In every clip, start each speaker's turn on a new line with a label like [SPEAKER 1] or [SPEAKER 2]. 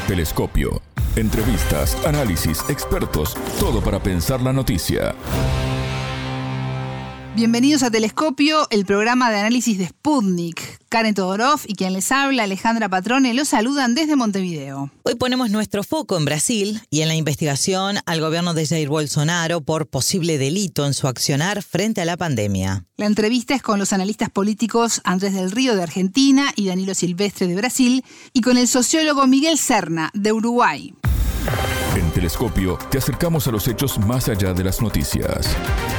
[SPEAKER 1] Telescopio. Entrevistas, análisis, expertos, todo para pensar la noticia.
[SPEAKER 2] Bienvenidos a Telescopio, el programa de análisis de Sputnik. Karen Todorov y quien les habla, Alejandra Patrone, los saludan desde Montevideo.
[SPEAKER 3] Hoy ponemos nuestro foco en Brasil y en la investigación al gobierno de Jair Bolsonaro por posible delito en su accionar frente a la pandemia.
[SPEAKER 2] La entrevista es con los analistas políticos Andrés del Río de Argentina y Danilo Silvestre de Brasil y con el sociólogo Miguel Serna de Uruguay.
[SPEAKER 1] En Telescopio te acercamos a los hechos más allá de las noticias.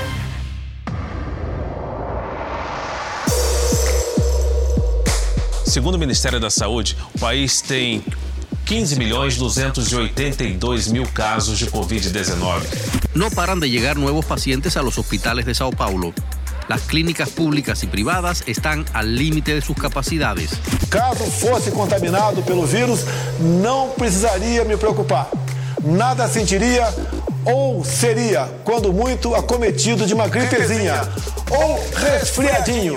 [SPEAKER 4] Segundo o Ministério da Saúde, o país tem 15.282.000 casos de Covid-19.
[SPEAKER 5] No paran de llegar nuevos pacientes a los hospitales de Sao Paulo. Las clínicas públicas y privadas están al límite de sus capacidades.
[SPEAKER 6] Caso fosse contaminado pelo vírus, não precisaria me preocupar. Nada sentiria ou seria, quando muito, acometido de uma gripezinha ou resfriadinho.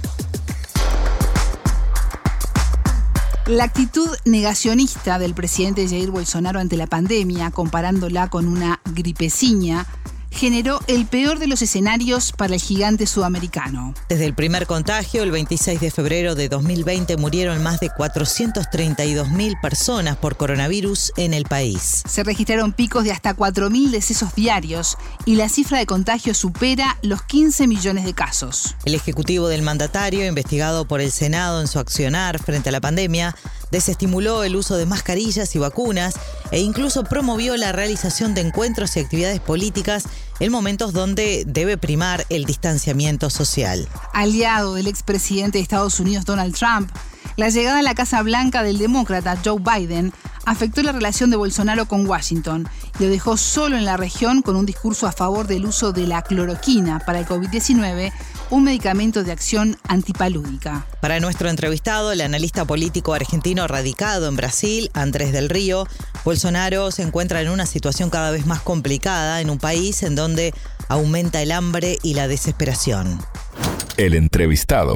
[SPEAKER 2] La actitud negacionista del presidente Jair Bolsonaro ante la pandemia, comparándola con una gripeciña, generó el peor de los escenarios para el gigante sudamericano.
[SPEAKER 3] Desde el primer contagio, el 26 de febrero de 2020, murieron más de 432.000 personas por coronavirus en el país.
[SPEAKER 2] Se registraron picos de hasta 4.000 decesos diarios y la cifra de contagios supera los 15 millones de casos.
[SPEAKER 3] El ejecutivo del mandatario, investigado por el Senado en su accionar frente a la pandemia, desestimuló el uso de mascarillas y vacunas e incluso promovió la realización de encuentros y actividades políticas en momentos donde debe primar el distanciamiento social.
[SPEAKER 2] Aliado del expresidente de Estados Unidos Donald Trump, la llegada a la Casa Blanca del demócrata Joe Biden afectó la relación de Bolsonaro con Washington y lo dejó solo en la región con un discurso a favor del uso de la cloroquina para el COVID-19, un medicamento de acción antipalúdica.
[SPEAKER 3] Para nuestro entrevistado, el analista político argentino radicado en Brasil, Andrés del Río, Bolsonaro se encuentra en una situación cada vez más complicada en un país en donde aumenta el hambre y la desesperación.
[SPEAKER 1] El entrevistado.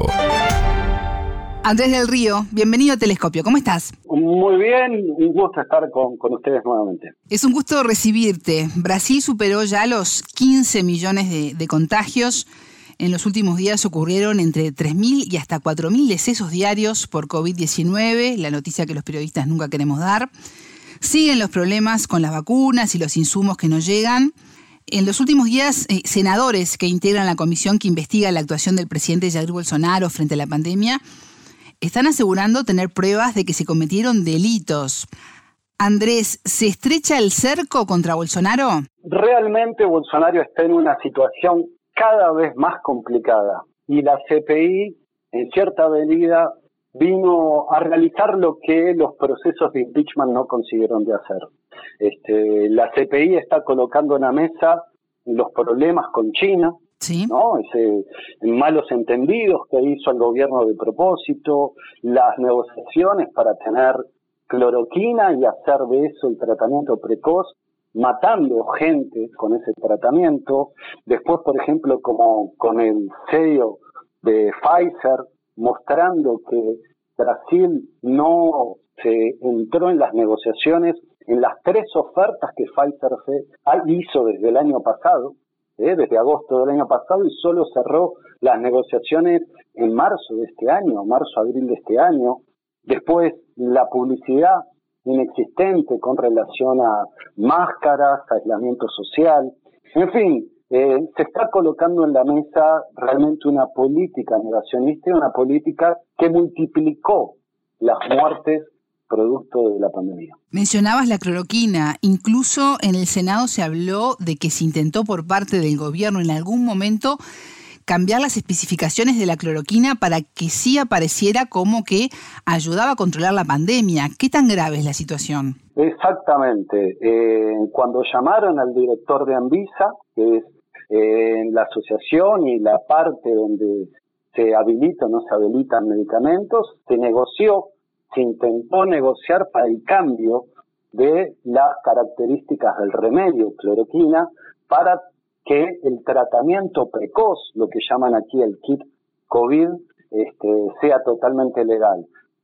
[SPEAKER 2] Andrés del Río, bienvenido a Telescopio. ¿Cómo estás?
[SPEAKER 7] Muy bien, un gusto estar con ustedes nuevamente.
[SPEAKER 2] Es un gusto recibirte. Brasil superó ya los 15 millones de contagios. En los últimos días ocurrieron entre 3.000 y hasta 4.000 decesos diarios por COVID-19, la noticia que los periodistas nunca queremos dar. Siguen los problemas con las vacunas y los insumos que no llegan. En los últimos días, senadores que integran la comisión que investiga la actuación del presidente Jair Bolsonaro frente a la pandemia están asegurando tener pruebas de que se cometieron delitos. Andrés, ¿se estrecha el cerco contra Bolsonaro?
[SPEAKER 7] Realmente Bolsonaro está en una situación cada vez más complicada y la CPI, en cierta medida, vino a realizar lo que los procesos de impeachment no consiguieron de hacer. La CPI está colocando en la mesa los problemas con China,
[SPEAKER 2] ¿sí?,
[SPEAKER 7] ¿no? Malos entendidos que hizo el gobierno de propósito, las negociaciones para tener cloroquina y hacer de eso el tratamiento precoz, matando gente con ese tratamiento. Después, por ejemplo, como con el sello de Pfizer, mostrando que Brasil no se entró en las negociaciones en las 3 ofertas que Pfizer hizo desde el año pasado, desde agosto del año pasado, y solo cerró las negociaciones en marzo de este año, marzo-abril de este año. Después, la publicidad inexistente con relación a máscaras, aislamiento social, en fin, se está colocando en la mesa realmente una política negacionista y una política que multiplicó las muertes producto de la pandemia.
[SPEAKER 2] Mencionabas la cloroquina, incluso en el Senado se habló de que se intentó por parte del gobierno en algún momento cambiar las especificaciones de la cloroquina para que sí apareciera como que ayudaba a controlar la pandemia. ¿Qué tan grave es la situación?
[SPEAKER 7] Exactamente. Cuando llamaron al director de Anvisa, que es la asociación y la parte donde se habilita o no se habilitan medicamentos, se intentó negociar para el cambio de las características del remedio cloroquina para que el tratamiento precoz, lo que llaman aquí el kit COVID, sea totalmente legal.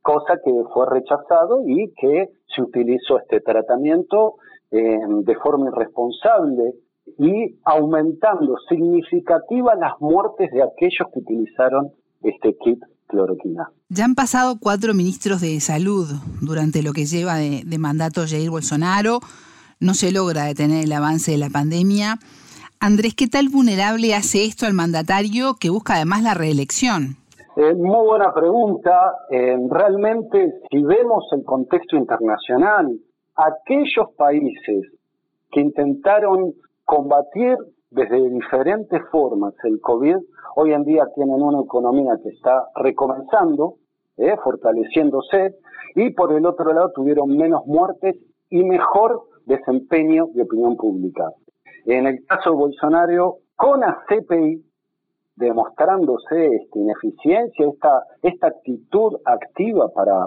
[SPEAKER 7] cosa que fue rechazado y que se utilizó este tratamiento de forma irresponsable y aumentando significativa las muertes de aquellos que utilizaron este kit cloroquina.
[SPEAKER 2] Ya han pasado 4 ministros de salud durante lo que lleva de mandato Jair Bolsonaro. No se logra detener el avance de la pandemia. Andrés, ¿qué tal vulnerable hace esto al mandatario que busca además la reelección?
[SPEAKER 7] Muy buena pregunta. Realmente, si vemos el contexto internacional, aquellos países que intentaron combatir desde diferentes formas el COVID, hoy en día tienen una economía que está recomenzando, fortaleciéndose, y por el otro lado tuvieron menos muertes y mejor desempeño de opinión pública. En el caso de Bolsonaro, con la CPI, demostrándose ineficiencia, esta actitud activa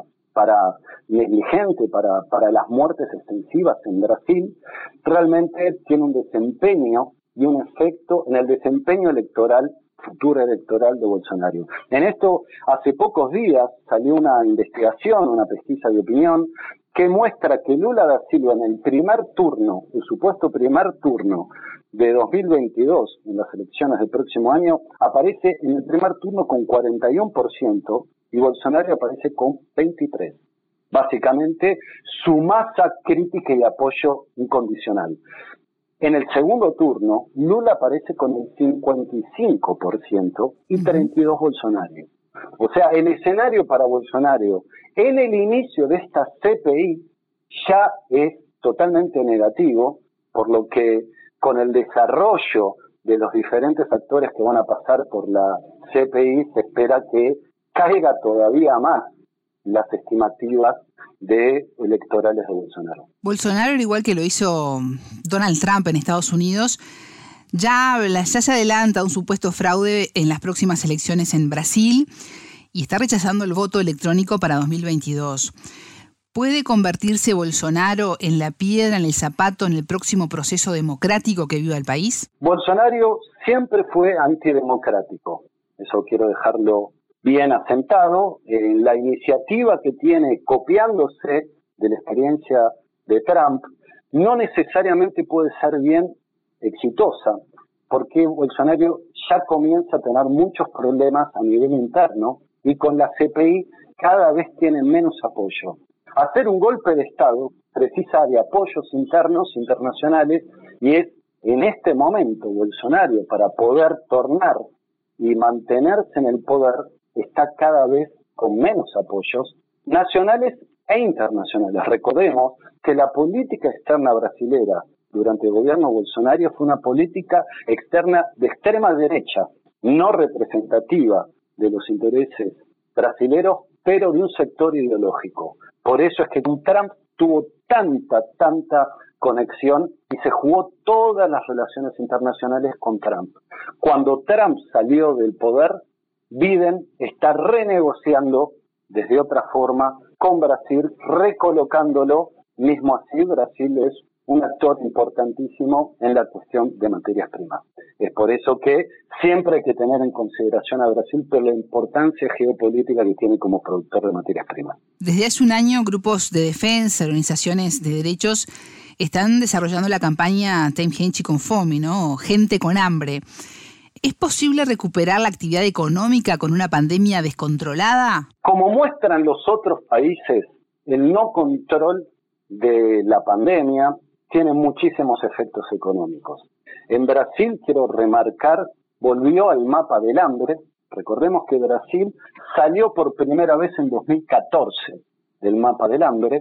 [SPEAKER 7] negligente para las muertes extensivas en Brasil, realmente tiene un desempeño y un efecto en el desempeño futuro electoral de Bolsonaro. En esto, hace pocos días salió una investigación, una pesquisa de opinión, que muestra que Lula da Silva en el supuesto primer turno de 2022, en las elecciones del próximo año, aparece en el primer turno con 41% y Bolsonaro aparece con 23%. Básicamente, su masa crítica y apoyo incondicional. En el segundo turno, Lula aparece con el 55% y 32% Bolsonaro. O sea, el escenario para Bolsonaro en el inicio de esta CPI ya es totalmente negativo, por lo que con el desarrollo de los diferentes actores que van a pasar por la CPI se espera que caiga todavía más las estimativas electorales de Bolsonaro.
[SPEAKER 2] Bolsonaro, al igual que lo hizo Donald Trump en Estados Unidos, ya se adelanta un supuesto fraude en las próximas elecciones en Brasil y está rechazando el voto electrónico para 2022. ¿Puede convertirse Bolsonaro en la piedra en el zapato en el próximo proceso democrático que viva el país?
[SPEAKER 7] Bolsonaro siempre fue antidemocrático. Eso quiero dejarlo bien asentado. La iniciativa que tiene, copiándose de la experiencia de Trump, no necesariamente puede ser bien exitosa, porque Bolsonaro ya comienza a tener muchos problemas a nivel interno y con la CPI cada vez tiene menos apoyo. Hacer un golpe de Estado precisa de apoyos internos, internacionales, y es en este momento Bolsonaro, para poder tornar y mantenerse en el poder, está cada vez con menos apoyos nacionales e internacionales. Recordemos que la política externa brasilera durante el gobierno Bolsonaro fue una política externa de extrema derecha, no representativa de los intereses brasileros, pero de un sector ideológico. Por eso es que Trump tuvo tanta conexión y se jugó todas las relaciones internacionales con Trump. Cuando Trump salió del poder, Biden está renegociando desde otra forma con Brasil, recolocándolo. Mismo así, Brasil es un actor importantísimo en la cuestión de materias primas. Es por eso que siempre hay que tener en consideración a Brasil por la importancia geopolítica que tiene como productor de materias primas.
[SPEAKER 2] Desde hace un año, grupos de defensa, organizaciones de derechos, están desarrollando la campaña Tem Gente com Fome, ¿no? Gente con hambre. ¿Es posible recuperar la actividad económica con una pandemia descontrolada?
[SPEAKER 7] Como muestran los otros países, el no control de la pandemia tiene muchísimos efectos económicos. En Brasil, quiero remarcar, volvió al mapa del hambre. Recordemos que Brasil salió por primera vez en 2014 del mapa del hambre.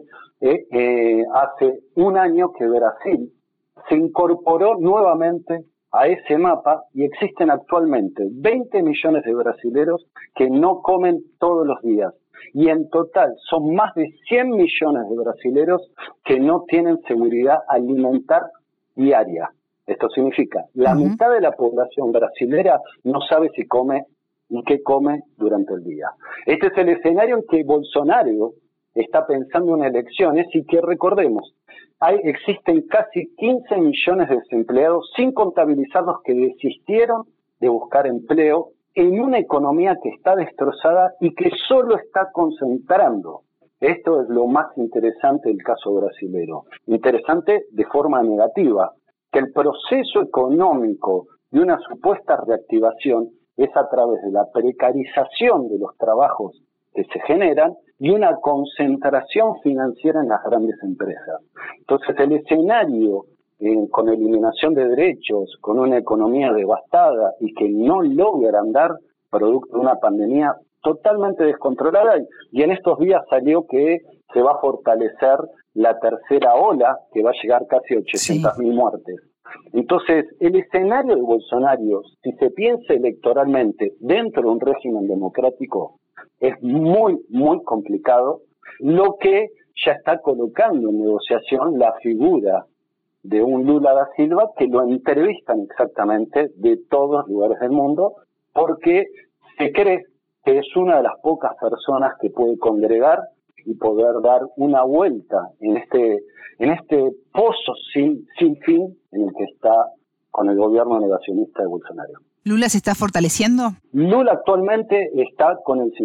[SPEAKER 7] Hace un año que Brasil se incorporó nuevamente a ese mapa y existen actualmente 20 millones de brasileros que no comen todos los días. Y en total son más de 100 millones de brasileros que no tienen seguridad alimentar diaria. Esto significa, la mitad de la población brasilera no sabe si come y qué come durante el día. Este es el escenario en que Bolsonaro está pensando en elecciones y que, recordemos, existen casi 15 millones de desempleados, sin contabilizar los que desistieron de buscar empleo en una economía que está destrozada y que solo está concentrando. Esto es lo más interesante del caso brasilero. Interesante de forma negativa, que el proceso económico de una supuesta reactivación es a través de la precarización de los trabajos que se generan y una concentración financiera en las grandes empresas. Entonces el escenario con eliminación de derechos, con una economía devastada y que no logra andar producto de una pandemia totalmente descontrolada, y en estos días salió que se va a fortalecer la tercera ola, que va a llegar casi a 800.000 muertes. Entonces, el escenario de Bolsonaro, si se piensa electoralmente dentro de un régimen democrático, es muy, muy complicado, lo que ya está colocando en negociación la figura de un Lula da Silva, que lo entrevistan exactamente de todos los lugares del mundo, porque se cree que es una de las pocas personas que puede congregar y poder dar una vuelta en este pozo sin fin en el que está con el gobierno negacionista de Bolsonaro.
[SPEAKER 2] ¿Lula se está fortaleciendo?
[SPEAKER 7] Lula actualmente está con el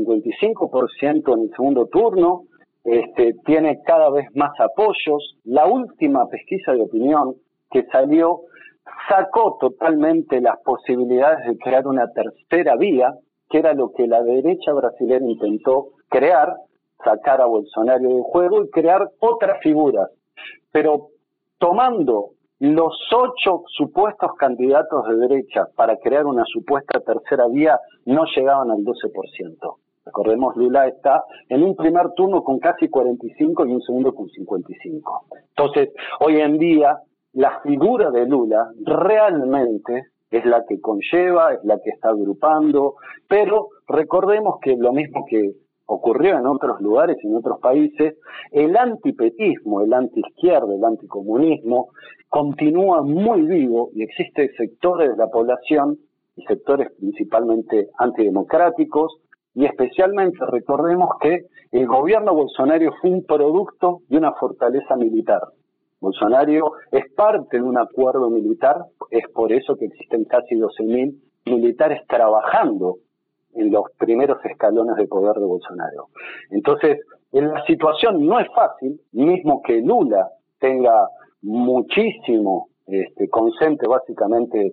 [SPEAKER 7] 55% en el segundo turno, tiene cada vez más apoyos. La última pesquisa de opinión que salió sacó totalmente las posibilidades de crear una tercera vía, que era lo que la derecha brasileña intentó crear, sacar a Bolsonaro del juego y crear otras figuras. Pero tomando los 8 supuestos candidatos de derecha para crear una supuesta tercera vía, no llegaban al 12%. Recordemos, Lula está en un primer turno con casi 45 y un segundo con 55. Entonces, hoy en día, la figura de Lula realmente es la que conlleva, es la que está agrupando, pero recordemos que lo mismo que ocurrió en otros lugares y en otros países, el antipetismo, el antiizquierda, el anticomunismo continúa muy vivo y existen sectores de la población y sectores principalmente antidemocráticos, y especialmente recordemos que el gobierno Bolsonaro fue un producto de una fortaleza militar. Bolsonaro es parte de un acuerdo militar, es por eso que existen casi 12.000 militares trabajando en los primeros escalones de poder de Bolsonaro. Entonces, la situación no es fácil, mismo que Lula tenga muchísimo, concentre básicamente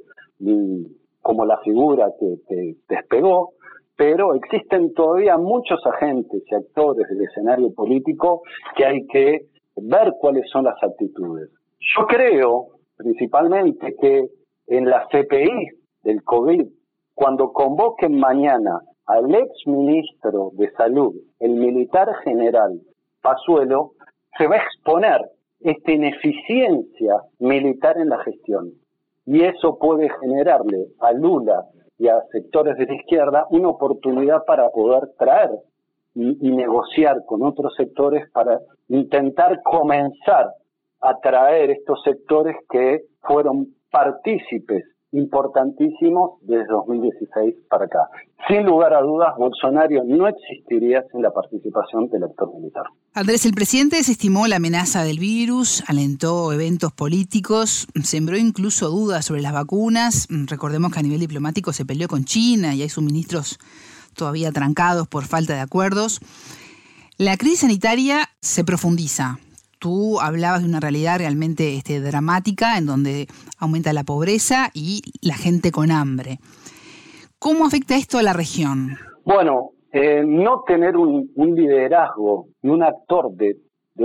[SPEAKER 7] como la figura que despegó, pero existen todavía muchos agentes y actores del escenario político que hay que ver cuáles son las actitudes. Yo creo, principalmente, que en la CPI del COVID, cuando convoquen mañana al exministro de Salud, el militar general Pazuello, se va a exponer esta ineficiencia militar en la gestión. Y eso puede generarle a Lula y a sectores de la izquierda una oportunidad para poder traer y negociar con otros sectores para intentar comenzar a traer estos sectores que fueron partícipes importantísimos desde 2016 para acá. Sin lugar a dudas, Bolsonaro no existiría sin la participación del actor militar.
[SPEAKER 2] Andrés, el presidente desestimó la amenaza del virus, alentó eventos políticos, sembró incluso dudas sobre las vacunas. Recordemos que a nivel diplomático se peleó con China y hay suministros todavía trancados por falta de acuerdos. La crisis sanitaria se profundiza. Tú hablabas de una realidad realmente dramática en donde aumenta la pobreza y la gente con hambre. ¿Cómo afecta esto a la región?
[SPEAKER 7] Bueno, no tener un liderazgo y un actor de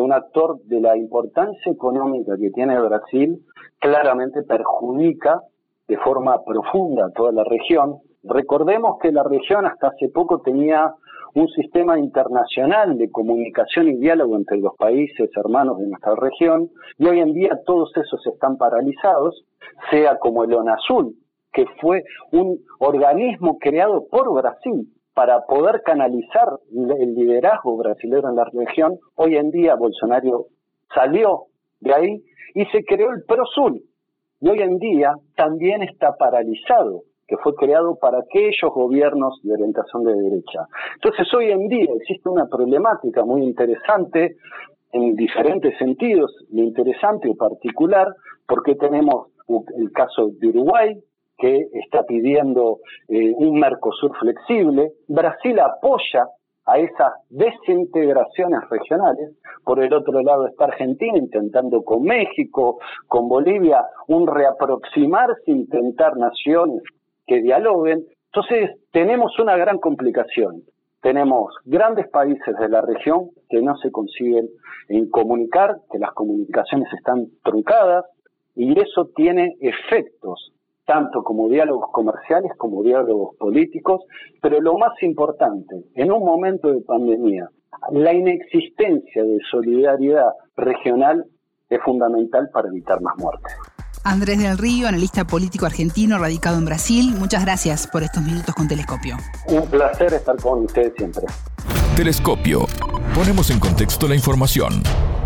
[SPEAKER 7] la importancia económica que tiene Brasil claramente perjudica de forma profunda a toda la región. Recordemos que la región hasta hace poco tenía un sistema internacional de comunicación y diálogo entre los países hermanos de nuestra región, y hoy en día todos esos están paralizados, sea como el ONASUR, que fue un organismo creado por Brasil para poder canalizar el liderazgo brasileño en la región. Hoy en día Bolsonaro salió de ahí y se creó el PROSUR, y hoy en día también está paralizado, que fue creado para aquellos gobiernos de orientación de derecha. Entonces, hoy en día existe una problemática muy interesante en diferentes sentidos, interesante y particular, porque tenemos el caso de Uruguay, que está pidiendo un Mercosur flexible. Brasil apoya a esas desintegraciones regionales. Por el otro lado está Argentina intentando con México, con Bolivia, un reaproximarse, intentar naciones que dialoguen. Entonces tenemos una gran complicación. Tenemos grandes países de la región que no se consiguen comunicar, que las comunicaciones están truncadas, y eso tiene efectos tanto como diálogos comerciales como diálogos políticos, pero lo más importante, en un momento de pandemia, la inexistencia de solidaridad regional es fundamental para evitar más muertes.
[SPEAKER 2] Andrés del Río, analista político argentino radicado en Brasil, muchas gracias por estos minutos con Telescopio.
[SPEAKER 7] Un placer estar con ustedes siempre.
[SPEAKER 1] Telescopio. Ponemos en contexto la información.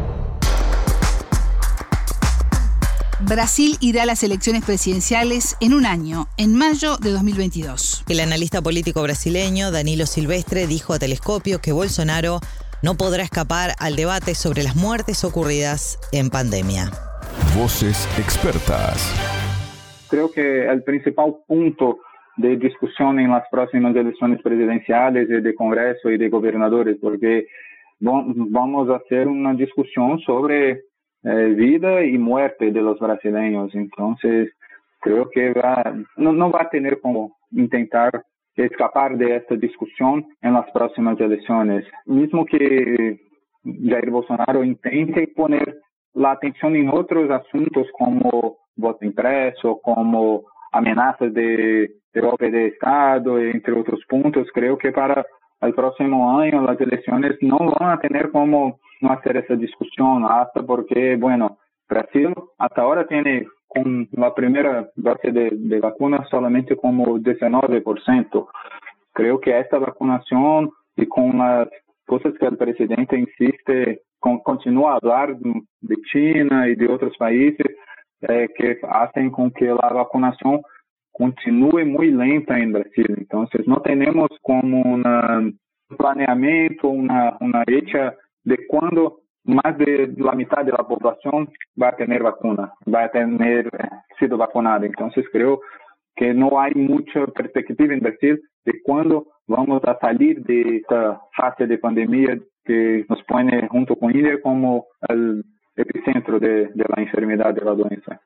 [SPEAKER 2] Brasil irá a las elecciones presidenciales en un año, en mayo de 2022.
[SPEAKER 3] El analista político brasileño Danilo Silvestre dijo a Telescopio que Bolsonaro no podrá escapar al debate sobre las muertes ocurridas en pandemia.
[SPEAKER 1] Voces expertas.
[SPEAKER 8] Creo que el principal punto de discusión en las próximas elecciones presidenciales y de Congreso y de gobernadores, porque vamos a hacer una discusión sobre vida y muerte de los brasileños. Entonces, creo que no va a tener como intentar escapar de esta discusión en las próximas elecciones. Mismo que Jair Bolsonaro intente poner la atención en otros asuntos como voto impreso, como amenazas de golpe de Estado, entre otros puntos, creo que para el próximo año las elecciones no van a tener como no hacer esa discusión, hasta porque, bueno, Brasil hasta ahora tiene con la primera dosis de vacuna solamente como 19%. Creo que esta vacunación y con las cosas que el presidente insiste, continúa a hablar de China y de otros países que hacen con que la vacunación continúe muy lenta en Brasil. Entonces no tenemos como un planeamiento, una hecha de cuándo más de la mitad de la población va a tener vacuna, va a tener sido vacunada. Entonces creo que no hay mucha perspectiva en Brasil de cuándo vamos a salir de esta fase de pandemia que nos pone junto con India como el epicentro de la enfermedad, de la doença.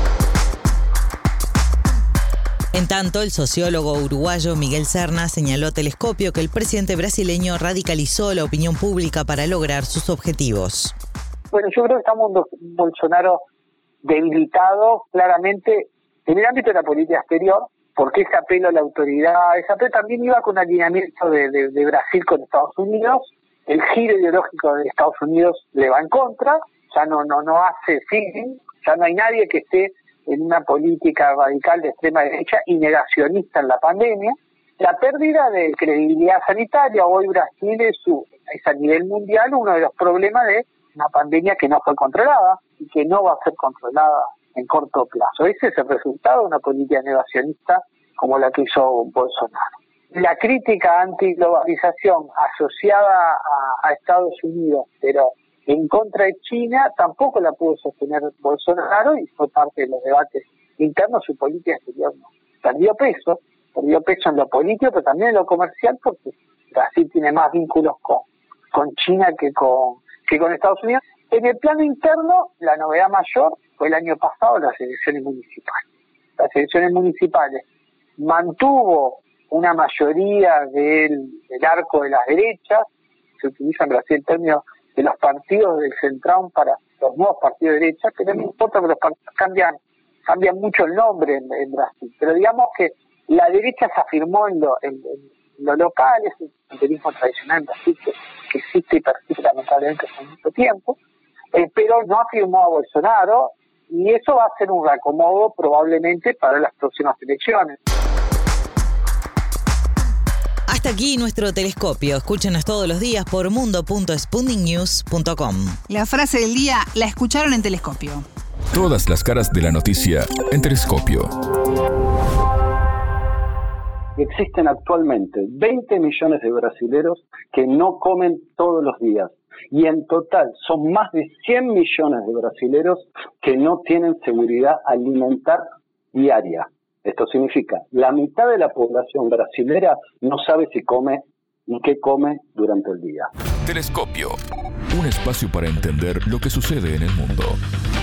[SPEAKER 3] En tanto, el sociólogo uruguayo Miguel Serna señaló a Telescopio que el presidente brasileño radicalizó la opinión pública para lograr sus objetivos.
[SPEAKER 9] Bueno, yo creo que estamos un Bolsonaro debilitado claramente en el ámbito de la política exterior, porque ese apelo a la autoridad, ese apelo también iba con alineamiento de Brasil con Estados Unidos. El giro ideológico de Estados Unidos le va en contra, ya no hace feeling, ya no hay nadie que esté en una política radical de extrema derecha y negacionista en la pandemia. La pérdida de credibilidad sanitaria, hoy Brasil es a nivel mundial uno de los problemas de una pandemia que no fue controlada y que no va a ser controlada en corto plazo. Ese es el resultado de una política negacionista como la que hizo Bolsonaro. La crítica antiglobalización asociada a Estados Unidos, pero en contra de China, tampoco la pudo sostener Bolsonaro y fue parte de los debates internos. Su política exterior perdió peso en lo político, pero también en lo comercial, porque Brasil tiene más vínculos con China que con Estados Unidos. En el plano interno, la novedad mayor fue el año pasado las elecciones municipales. Las elecciones municipales mantuvo una mayoría del arco de las derechas. Se utiliza en Brasil el término de los partidos del centrón para los nuevos partidos de derecha, pero no importa que los partidos cambian mucho el nombre en Brasil. Pero digamos que la derecha se afirmó en lo local, es un liberalismo tradicional en Brasil que existe y persiste lamentablemente hace mucho tiempo, pero no afirmó a Bolsonaro, y eso va a ser un reacomodo probablemente para las próximas elecciones.
[SPEAKER 3] Hasta aquí nuestro Telescopio. Escúchenos todos los días por mundo.sputniknews.com.
[SPEAKER 2] La frase del día la escucharon en Telescopio.
[SPEAKER 1] Todas las caras de la noticia en Telescopio.
[SPEAKER 7] Existen actualmente 20 millones de brasileros que no comen todos los días. Y en total son más de 100 millones de brasileros que no tienen seguridad alimentar diaria. Esto significa, la mitad de la población brasilera no sabe si come y qué come durante el día.
[SPEAKER 1] Telescopio. Un espacio para entender lo que sucede en el mundo.